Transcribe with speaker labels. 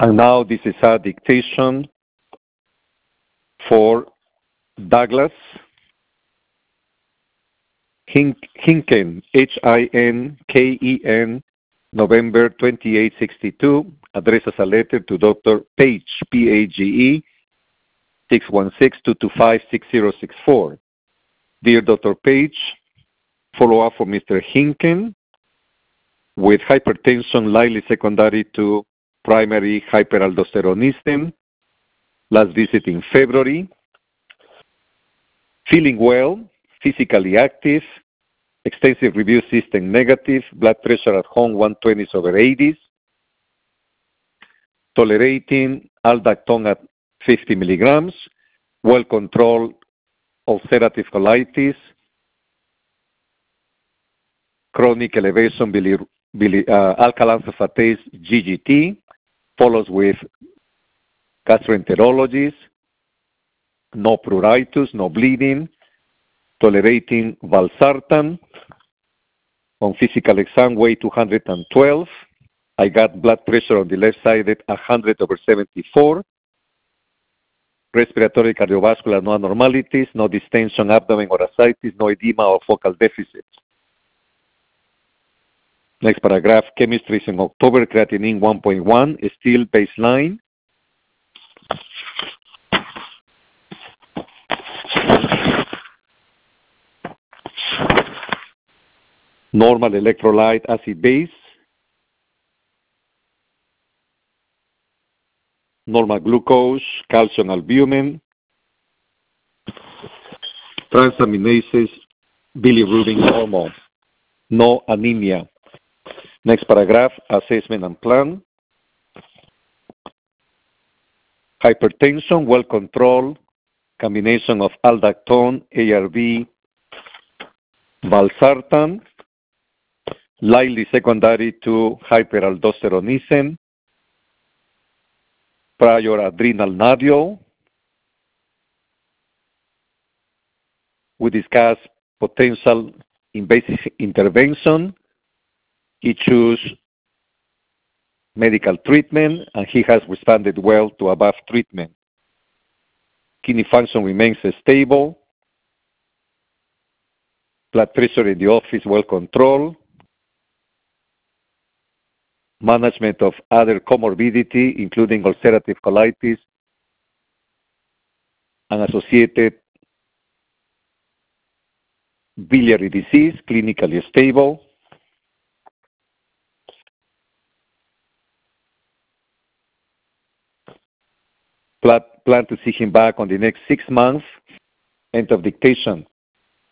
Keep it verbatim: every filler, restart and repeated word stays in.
Speaker 1: And now this is a dictation for Douglas Hink- Hinken, H I N K E N, November twenty-eighth, sixty-two, addressed as a letter to Doctor Page, P A G E, six one six, two two five, six zero six four. Dear Doctor Page, follow-up for Mister Hinken with hypertension likely secondary to primary hyperaldosteronism. Last visit in February. Feeling well, physically active, extensive review system negative, blood pressure at home one twenty over eighty, tolerating aldactone at fifty milligrams, well-controlled ulcerative colitis, chronic elevation bili, bili, uh, alkaline phosphatase G G T, follows with gastroenterologist, no pruritus, no bleeding, tolerating valsartan. On physical exam, weight two hundred twelve. I got blood pressure on the left side at one hundred over seventy-four. Respiratory cardiovascular, no abnormalities, no distension, abdomen or ascites, no edema or focal deficits. Next paragraph, chemistry is in October, creatinine one point one, still baseline. Normal electrolyte acid base. Normal glucose, calcium, albumin. Transaminases, bilirubin normal. No anemia. Next paragraph, assessment and plan. Hypertension, well controlled, combination of aldactone, A R B, valsartan, likely secondary to hyperaldosteronism, prior adrenal nodule. We discuss potential invasive intervention. He chose medical treatment, and he has responded well to above treatment. Kidney function remains stable. Blood pressure in the office well controlled. Management of other comorbidity, including ulcerative colitis and associated biliary disease, clinically stable. Plan to see him back on the next six months. End of dictation.